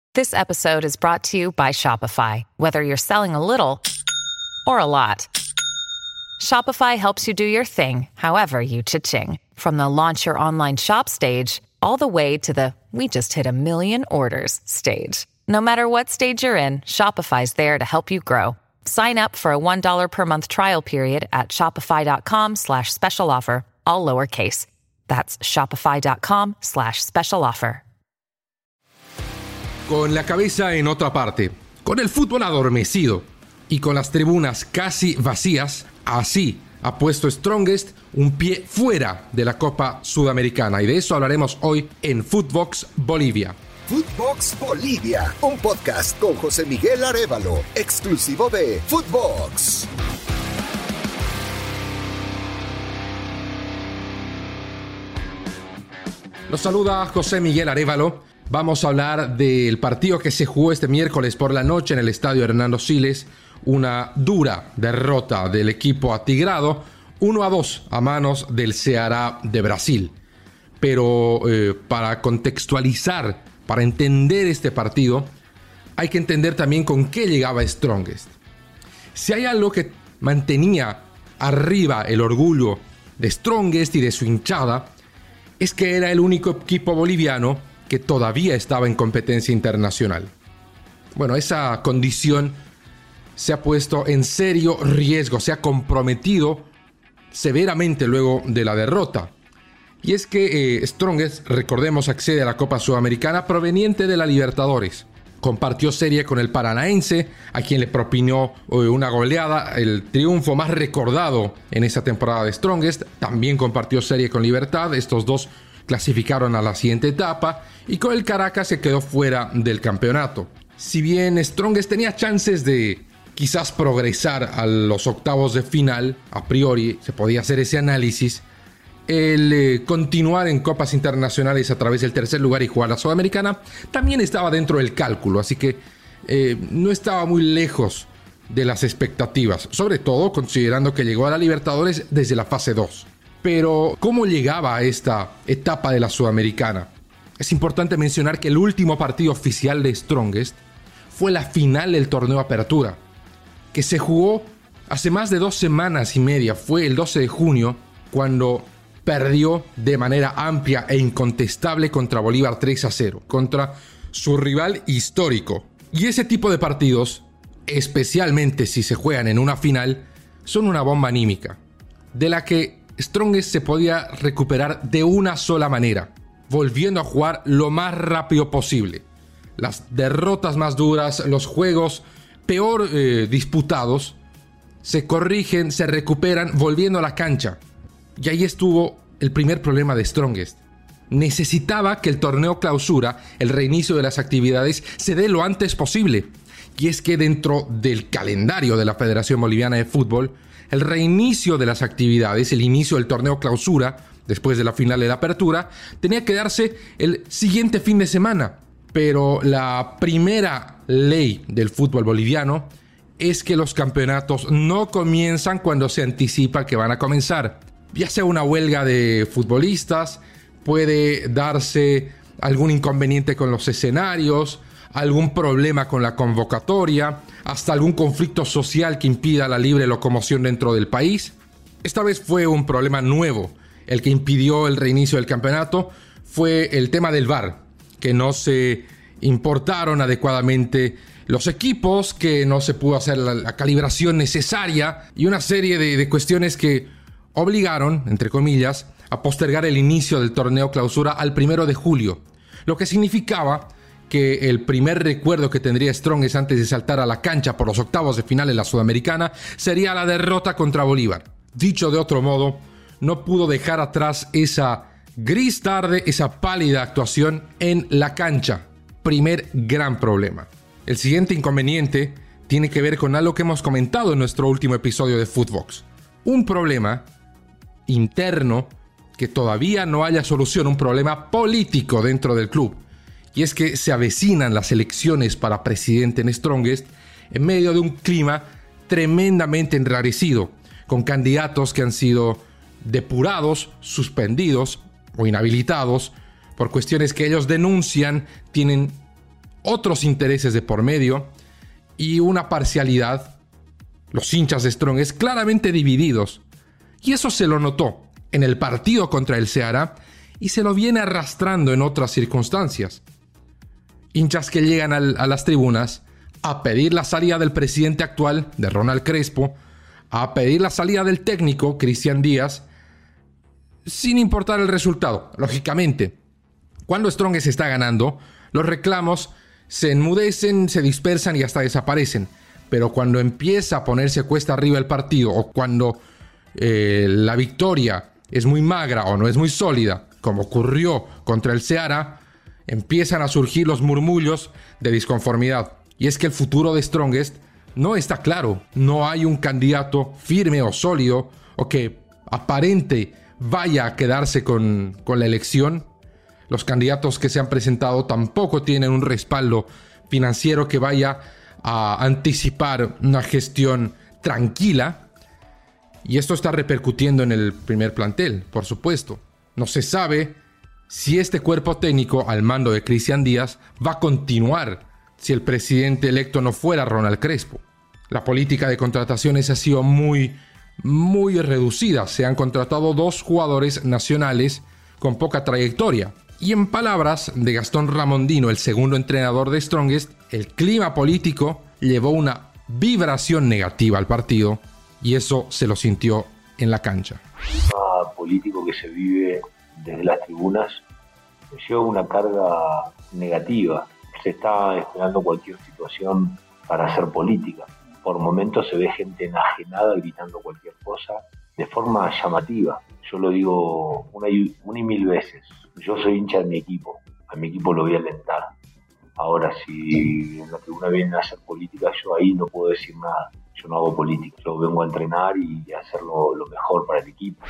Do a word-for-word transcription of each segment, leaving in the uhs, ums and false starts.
This episode is brought to you by Shopify. Whether you're selling a little or a lot, Shopify helps you do your thing, however you cha-ching. From the launch your online shop stage, all the way to the we just hit a million orders stage. No matter what stage you're in, Shopify's there to help you grow. Sign up for a one dollar per month trial period at shopify.com slash special offer, all lowercase. That's shopify.com slash special offer. Con la cabeza en otra parte, con el fútbol adormecido y con las tribunas casi vacías, así ha puesto Strongest un pie fuera de la Copa Sudamericana. Y de eso hablaremos hoy en Footbox Bolivia. Footbox Bolivia, un podcast con José Miguel Arévalo, exclusivo de Footbox. Los saluda José Miguel Arévalo. Vamos a hablar del partido que se jugó este miércoles por la noche en el estadio Hernando Siles. Una dura derrota del equipo atigrado, uno a dos a manos del Ceará de Brasil. Pero eh, para contextualizar, para entender este partido, hay que entender también con qué llegaba Strongest. Si hay algo que mantenía arriba el orgullo de Strongest y de su hinchada, es que era el único equipo boliviano que todavía estaba en competencia internacional. Bueno, esa condición se ha puesto en serio riesgo, se ha comprometido severamente luego de la derrota. Y es que eh, Strongest, recordemos, accede a la Copa Sudamericana proveniente de la Libertadores. Compartió serie con el Paranaense, a quien le propinó eh, una goleada, el triunfo más recordado en esa temporada de Strongest. También compartió serie con Libertad, estos dos clasificaron a la siguiente etapa, y con el Caracas se quedó fuera del campeonato. Si bien Strongest tenía chances de quizás progresar a los octavos de final, a priori se podía hacer ese análisis, el eh, continuar en copas internacionales a través del tercer lugar y jugar la Sudamericana también estaba dentro del cálculo, así que eh, no estaba muy lejos de las expectativas, sobre todo considerando que llegó a la Libertadores desde la fase dos. Pero, ¿cómo llegaba a esta etapa de la Sudamericana? Es importante mencionar que el último partido oficial de Strongest fue la final del torneo Apertura, que se jugó hace más de dos semanas y media. Fue el doce de junio, cuando perdió de manera amplia e incontestable contra Bolívar tres a cero, contra su rival histórico. Y ese tipo de partidos, especialmente si se juegan en una final, son una bomba anímica, de la que Strongest se podía recuperar de una sola manera, volviendo a jugar lo más rápido posible. Las derrotas más duras, los juegos peor eh, disputados, se corrigen, se recuperan volviendo a la cancha. Y ahí estuvo el primer problema de Strongest. Necesitaba que el torneo clausura, el reinicio de las actividades, se dé lo antes posible. Y es que dentro del calendario de la Federación Boliviana de Fútbol, el reinicio de las actividades, el inicio del torneo clausura, después de la final de la apertura, tenía que darse el siguiente fin de semana. Pero la primera ley del fútbol boliviano es que los campeonatos no comienzan cuando se anticipa que van a comenzar. Ya sea una huelga de futbolistas, puede darse algún inconveniente con los escenarios, algún problema con la convocatoria, hasta algún conflicto social que impida la libre locomoción dentro del país. Esta vez fue un problema nuevo. El que impidió el reinicio del campeonato fue el tema del V A R, que no se importaron adecuadamente los equipos, que no se pudo hacer la, la calibración necesaria y una serie de, de cuestiones que obligaron, entre comillas, a postergar el inicio del torneo clausura al primero de julio, lo que significaba que el primer recuerdo que tendría Strongest antes de saltar a la cancha por los octavos de final en la Sudamericana sería la derrota contra Bolívar. Dicho de otro modo, no pudo dejar atrás esa gris tarde, esa pálida actuación en la cancha. Primer gran problema. El siguiente inconveniente tiene que ver con algo que hemos comentado en nuestro último episodio de Footbox. Un problema interno que todavía no haya solución, un problema político dentro del club. Y es que se avecinan las elecciones para presidente en Strongest en medio de un clima tremendamente enrarecido, con candidatos que han sido depurados, suspendidos o inhabilitados por cuestiones que ellos denuncian tienen otros intereses de por medio y una parcialidad. Los hinchas de Strongest claramente divididos. Y eso se lo notó en el partido contra el Ceará y se lo viene arrastrando en otras circunstancias. Hinchas que llegan al, a las tribunas a pedir la salida del presidente actual, de Ronald Crespo, a pedir la salida del técnico, Cristian Díaz, sin importar el resultado. Lógicamente, cuando Strongest está ganando, los reclamos se enmudecen, se dispersan y hasta desaparecen. Pero cuando empieza a ponerse cuesta arriba el partido, o cuando eh, la victoria es muy magra o no es muy sólida, como ocurrió contra el Ceará, empiezan a surgir los murmullos de disconformidad. Y es que el futuro de Strongest no está claro. No hay un candidato firme o sólido o que aparente vaya a quedarse con, con la elección. Los candidatos que se han presentado tampoco tienen un respaldo financiero que vaya a anticipar una gestión tranquila. Y esto está repercutiendo en el primer plantel, por supuesto. No se sabe si este cuerpo técnico al mando de Cristian Díaz va a continuar si el presidente electo no fuera Ronald Crespo. La política de contrataciones ha sido muy, muy reducida. Se han contratado dos jugadores nacionales con poca trayectoria. Y en palabras de Gastón Ramondino, el segundo entrenador de Strongest, el clima político llevó una vibración negativa al partido y eso se lo sintió en la cancha. El clima político que se vive desde las tribunas lleva una carga negativa. Se está esperando cualquier situación para hacer política. Por momentos se ve gente enajenada gritando cualquier cosa de forma llamativa. Yo lo digo una y, una y mil veces. Yo soy hincha de mi equipo. A mi equipo lo voy a alentar. Ahora, si en la tribuna vienen a hacer política, yo ahí no puedo decir nada. Yo no hago política. Yo vengo a entrenar y a hacerlo lo mejor para el equipo.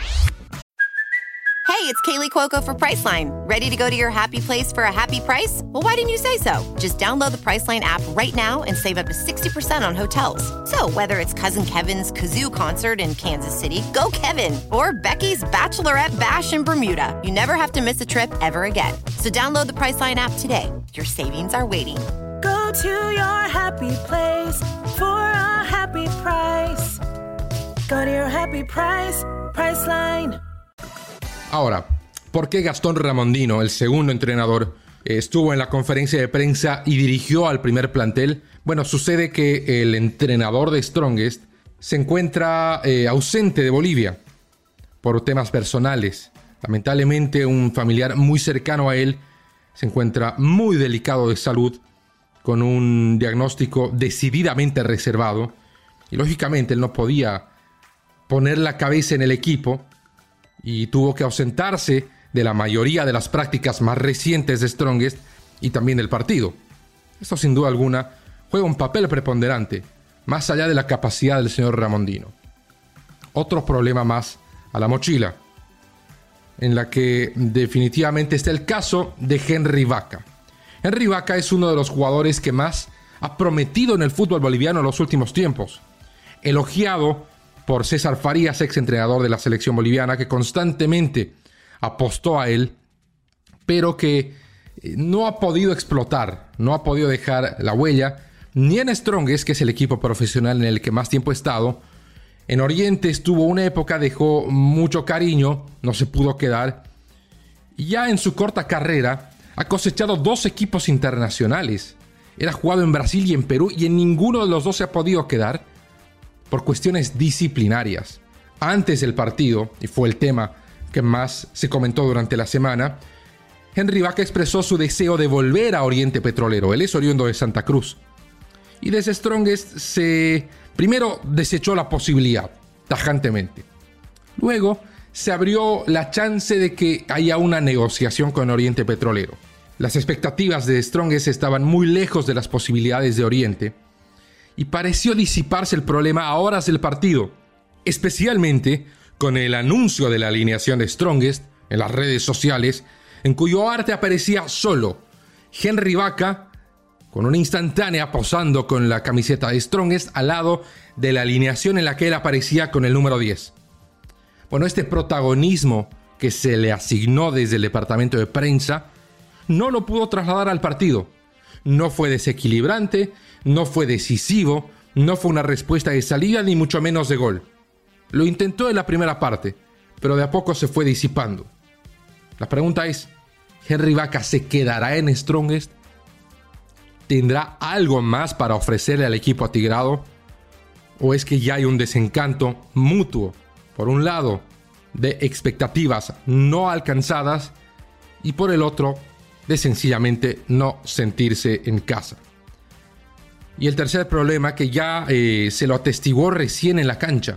Hey, it's Kaylee Cuoco for Priceline. Ready to go to your happy place for a happy price? Well, why didn't you say so? Just download the Priceline app right now and save up to sixty percent on hotels. So whether it's Cousin Kevin's Kazoo Concert in Kansas City, go Kevin, or Becky's Bachelorette Bash in Bermuda, you never have to miss a trip ever again. So download the Priceline app today. Your savings are waiting. Go to your happy place for a happy price. Go to your happy price, Priceline. Ahora, ¿por qué Gastón Ramondino, el segundo entrenador, estuvo en la conferencia de prensa y dirigió al primer plantel? Bueno, sucede que el entrenador de Strongest se encuentra eh, ausente de Bolivia por temas personales. Lamentablemente, un familiar muy cercano a él se encuentra muy delicado de salud, con un diagnóstico decididamente reservado. Y lógicamente él no podía poner la cabeza en el equipo y tuvo que ausentarse de la mayoría de las prácticas más recientes de Strongest y también del partido. Esto sin duda alguna juega un papel preponderante, más allá de la capacidad del señor Ramondino. Otro problema más a la mochila, en la que definitivamente está el caso de Henry Vaca. Henry Vaca es uno de los jugadores que más ha prometido en el fútbol boliviano en los últimos tiempos. Elogiado por César Farías, ex entrenador de la selección boliviana, que constantemente apostó a él, pero que no ha podido explotar, no ha podido dejar la huella, ni en Strongest, que es el equipo profesional en el que más tiempo ha estado. En Oriente estuvo una época, dejó mucho cariño, no se pudo quedar. Y ya en su corta carrera ha cosechado dos equipos internacionales. Era jugado en Brasil y en Perú, y en ninguno de los dos se ha podido quedar por cuestiones disciplinarias. Antes del partido, y fue el tema que más se comentó durante la semana, Henry Vaca expresó su deseo de volver a Oriente Petrolero. Él es oriundo de Santa Cruz. Y desde Strongest se primero desechó la posibilidad, tajantemente. Luego se abrió la chance de que haya una negociación con Oriente Petrolero. Las expectativas de Strongest estaban muy lejos de las posibilidades de Oriente, y pareció disiparse el problema a horas del partido, especialmente con el anuncio de la alineación de Strongest en las redes sociales, en cuyo arte aparecía solo Henry Vaca, con una instantánea posando con la camiseta de Strongest al lado de la alineación en la que él aparecía con el número diez. Bueno, este protagonismo que se le asignó desde el departamento de prensa no lo pudo trasladar al partido. no fue desequilibrante, no fue decisivo, no fue una respuesta de salida ni mucho menos de gol. Lo intentó en la primera parte, pero de a poco se fue disipando. La pregunta es, ¿Henry Vaca se quedará en Strongest? ¿Tendrá algo más para ofrecerle al equipo atigrado? ¿O es que ya hay un desencanto mutuo, por un lado, de expectativas no alcanzadas y por el otro, de sencillamente no sentirse en casa? Y el tercer problema, que ya eh, se lo atestiguó recién en la cancha,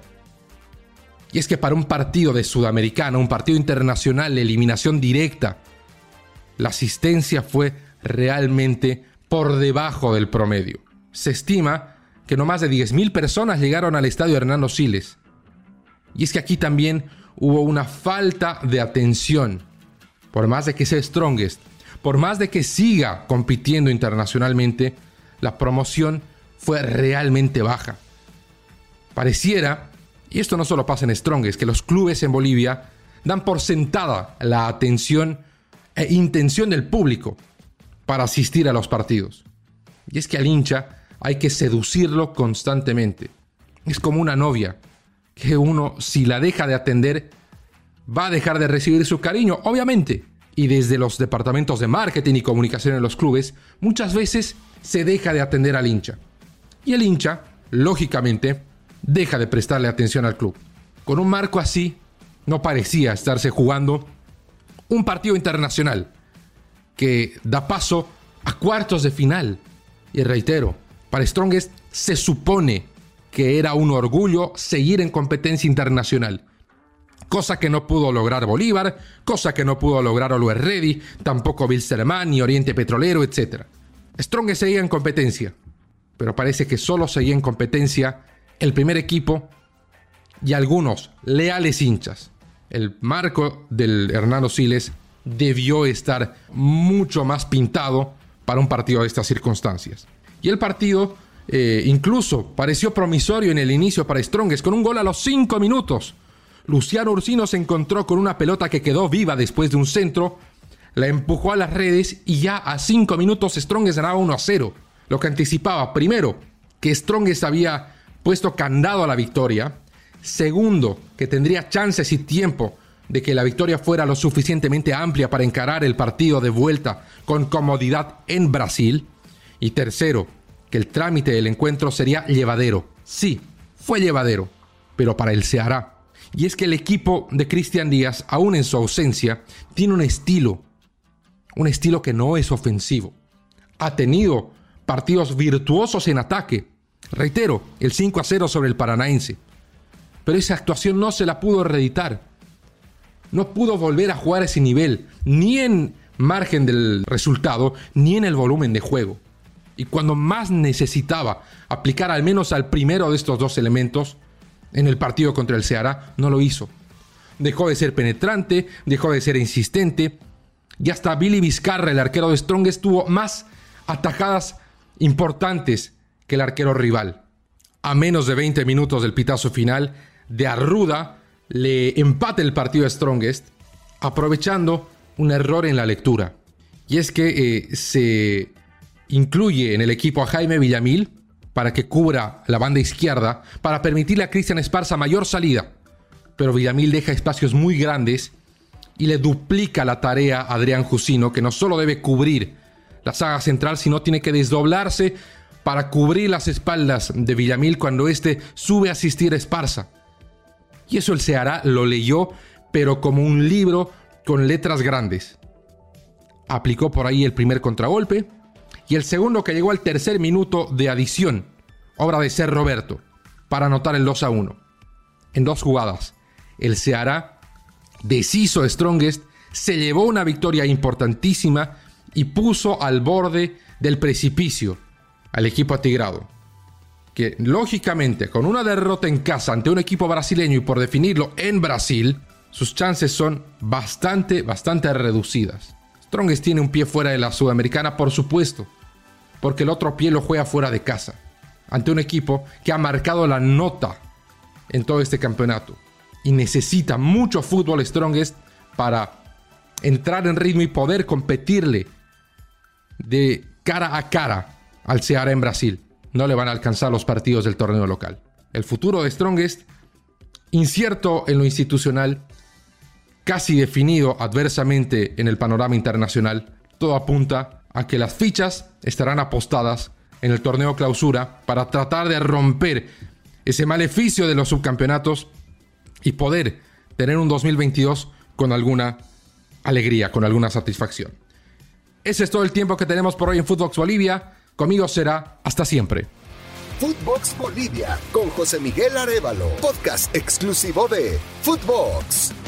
y es que para un partido de Sudamericana, un partido internacional de eliminación directa, la asistencia fue realmente por debajo del promedio. Se estima que no más de diez mil personas llegaron al estadio Hernando Siles. Y es que aquí también hubo una falta de atención. Por más de que sea Strongest, por más de que siga compitiendo internacionalmente, la promoción fue realmente baja. Pareciera, y esto no solo pasa en Strongest, que los clubes en Bolivia dan por sentada la atención e intención del público para asistir a los partidos. Y es que al hincha hay que seducirlo constantemente. Es como una novia, que uno, si la deja de atender, va a dejar de recibir su cariño, obviamente. Y desde los departamentos de marketing y comunicación en los clubes, muchas veces se deja de atender al hincha. Y el hincha, lógicamente, deja de prestarle atención al club. Con un marco así, no parecía estarse jugando un partido internacional que da paso a cuartos de final. Y reitero, para Strongest se supone que era un orgullo seguir en competencia internacional. Cosa que no pudo lograr Bolívar, cosa que no pudo lograr Always Ready, tampoco Wilstermann ni Oriente Petrolero, etcétera. Strongest seguía en competencia, pero parece que solo seguía en competencia el primer equipo y algunos leales hinchas. El marco del Hernando Siles debió estar mucho más pintado para un partido de estas circunstancias. Y el partido eh, incluso pareció promisorio en el inicio para Strongest, con un gol a los cinco minutos. Luciano Ursino se encontró con una pelota que quedó viva después de un centro, la empujó a las redes y ya a cinco minutos Strongest ganaba uno a cero. Lo que anticipaba, primero, que Strongest había puesto candado a la victoria. Segundo, que tendría chances y tiempo de que la victoria fuera lo suficientemente amplia para encarar el partido de vuelta con comodidad en Brasil. Y tercero, que el trámite del encuentro sería llevadero. Sí, fue llevadero, pero para el Ceará. Y es que el equipo de Cristian Díaz, aún en su ausencia, tiene un estilo, un estilo que no es ofensivo. Ha tenido partidos virtuosos en ataque. Reitero, el cinco a cero sobre el Paranaense. Pero esa actuación no se la pudo reeditar. No pudo volver a jugar a ese nivel, ni en margen del resultado, ni en el volumen de juego. Y cuando más necesitaba aplicar al menos al primero de estos dos elementos, en el partido contra el Ceará, no lo hizo. Dejó de ser penetrante, dejó de ser insistente, y hasta Billy Vizcarra, el arquero de Strongest, tuvo más atajadas importantes que el arquero rival. A menos de veinte minutos del pitazo final, de Arruda le empata el partido a Strongest, aprovechando un error en la lectura. Y es que eh, se incluye en el equipo a Jaime Villamil para que cubra la banda izquierda, para permitirle a Cristian Esparza mayor salida. Pero Villamil deja espacios muy grandes y le duplica la tarea a Adrián Jusino, que no solo debe cubrir la saga central, sino tiene que desdoblarse para cubrir las espaldas de Villamil cuando éste sube a asistir a Esparza. Y eso el Ceará lo leyó, pero como un libro con letras grandes. Aplicó por ahí el primer contragolpe, y el segundo, que llegó al tercer minuto de adición, obra de Ser Roberto, para anotar el dos a uno. En dos jugadas, el Ceará deshizo a Strongest, se llevó una victoria importantísima y puso al borde del precipicio al equipo atigrado, que lógicamente con una derrota en casa ante un equipo brasileño y por definirlo en Brasil, sus chances son bastante, bastante reducidas. Strongest tiene un pie fuera de la Sudamericana, por supuesto, porque el otro pie lo juega fuera de casa, ante un equipo que ha marcado la nota en todo este campeonato. Y necesita mucho fútbol Strongest para entrar en ritmo y poder competirle de cara a cara al Ceará en Brasil, no le van a alcanzar los partidos del torneo local. El futuro de Strongest, incierto en lo institucional, casi definido adversamente en el panorama internacional, todo apunta a que las fichas estarán apostadas en el torneo clausura para tratar de romper ese maleficio de los subcampeonatos y poder tener un dos mil veintidós con alguna alegría, con alguna satisfacción. Ese es todo el tiempo que tenemos por hoy en Footbox Bolivia. Conmigo será hasta siempre. Footbox Bolivia con José Miguel Arévalo, podcast exclusivo de Footbox.